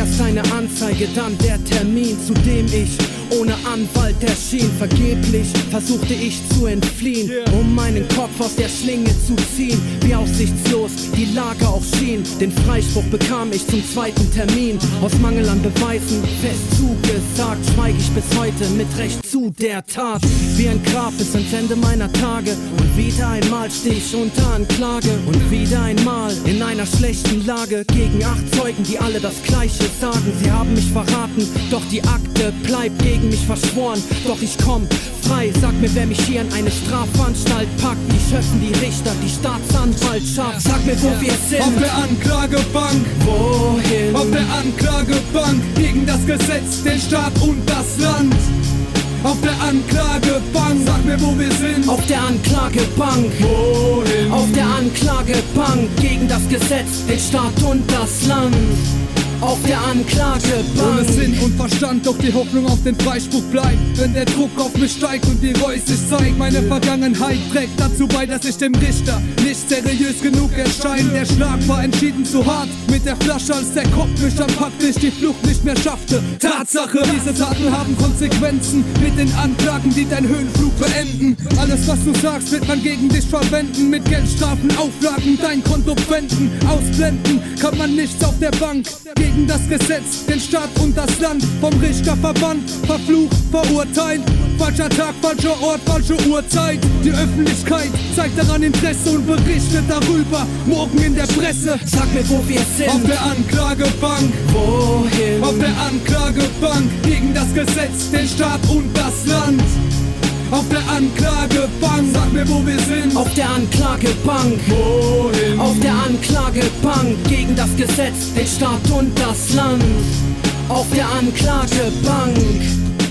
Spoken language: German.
Erst eine Anzeige, dann der Termin, zu dem ich ohne Anwalt erschien. Vergeblich versuchte ich zu entfliehen, um meinen Kopf aus der Schlinge zu ziehen. Wie aussichtslos die Lage auch schien. Den Freispruch bekam ich zum zweiten Termin. Aus Mangel an Beweisen fest zugesagt, schweige ich bis heute mit Recht zu der Tat. Wie ein Grab bis ans Ende meiner Tage. Und wieder einmal steh ich unter Anklage. Und wieder einmal in einer schlechten Lage gegen 8 Zeugen, die alle das Gleiche sagen. Sie haben mich verraten, doch die Akte bleibt gegen mich verschworen. Doch ich komm frei, sag mir, wer mich hier in eine Strafanstalt packt. Die Schöffen, die Richter, die Staatsanwaltschaft. Sag mir, wo wir sind. Auf der Anklagebank. Wohin? Auf der Anklagebank. Gegen das Gesetz, den Staat und das Land. Auf der Anklagebank. Sag mir, wo wir sind. Auf der Anklagebank. Wohin? Auf der Anklagebank. Gegen das Gesetz, den Staat und das Land. Auf der Anklagebank. Ohne Sinn und Verstand, doch die Hoffnung auf den Freispruch bleibt. Wenn der Druck auf mich steigt und die Reue sich zeigt. Meine Vergangenheit trägt dazu bei, dass ich dem Richter nicht seriös genug erscheine. Der Schlag war entschieden zu hart mit der Flasche, als der Kopf mich anpackte, ich die Flucht nicht mehr schaffte. Tatsache, diese Taten haben Konsequenzen mit den Anklagen, die dein Höhenflug beenden. Alles, was du sagst, wird man gegen dich verwenden. Mit Geldstrafen, Auflagen, dein Konto pfänden. Ausblenden kann man nichts auf der Bank. Gegen das Gesetz, den Staat und das Land. Vom Richter verbannt, verflucht, verurteilt. Falscher Tag, falscher Ort, falsche Uhrzeit. Die Öffentlichkeit zeigt daran Interesse und berichtet darüber morgen in der Presse. Sag mir, wo wir sind. Auf der Anklagebank. Wohin? Auf der Anklagebank. Gegen das Gesetz, den Staat und das Land. Auf der Anklagebank. Sag mir, wo wir sind. Auf der Anklagebank. Wohin? Auf der Anklagebank. Gegen das Gesetz, den Staat und das Land. Auf der Anklagebank.